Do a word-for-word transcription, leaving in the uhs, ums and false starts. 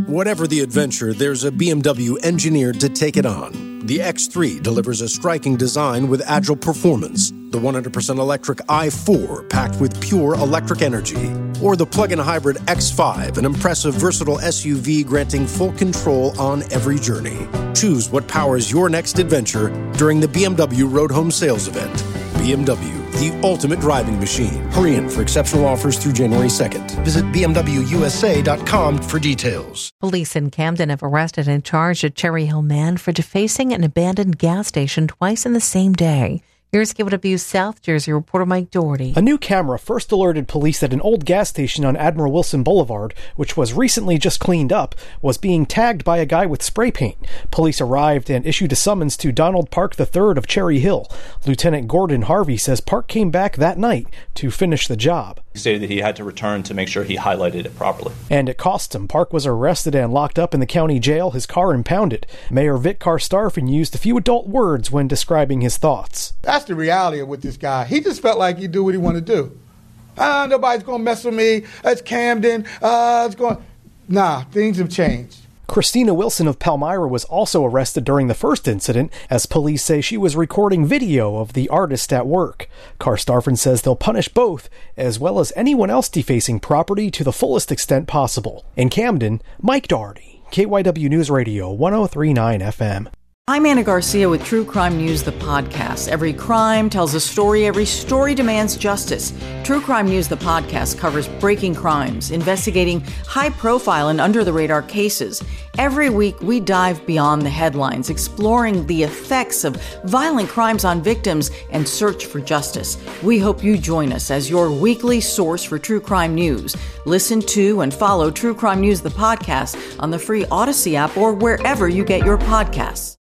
Whatever the adventure, there's a B M W engineered to take it on. The X three delivers a striking design with agile performance. The one hundred percent electric i four, packed with pure electric energy. Or the plug-in hybrid X five, an impressive, versatile S U V granting full control on every journey. Choose what powers your next adventure during the B M W Road Home Sales Event. B M W, the ultimate driving machine. Hurry in for exceptional offers through January second. Visit b m w u s a dot com for details. Police in Camden have arrested and charged a Cherry Hill man for defacing an abandoned gas station twice in the same day. Here's K Y W South Jersey reporter Mike Doherty. A new camera first alerted police that an old gas station on Admiral Wilson Boulevard, which was recently just cleaned up, was being tagged by a guy with spray paint. Police arrived and issued a summons to Donald Park the third of Cherry Hill. Lieutenant Gordon Harvey says Park came back that night to finish the job. He stated that he had to return to make sure he highlighted it properly. And it cost him. Park was arrested and locked up in the county jail, his car impounded. Mayor Vic Karstafen used a few adult words when describing his thoughts. That's the reality with this guy. He just felt like he'd do what he wanted to do. Ah, nobody's going to mess with me. It's Camden. Uh, it's going. Nah, things have changed. Christina Wilson of Palmyra was also arrested during the first incident, as police say she was recording video of the artist at work. Karstafen says they'll punish both, as well as anyone else defacing property to the fullest extent possible. In Camden, Mike Doherty, K Y W News Radio, one oh three point nine F M. I'm Anna Garcia with True Crime News, the podcast. Every crime tells a story. Every story demands justice. True Crime News, the podcast, covers breaking crimes, investigating high-profile and under-the-radar cases. Every week, we dive beyond the headlines, exploring the effects of violent crimes on victims and search for justice. We hope you join us as your weekly source for true crime news. Listen to and follow True Crime News, the podcast, on the free Odyssey app or wherever you get your podcasts.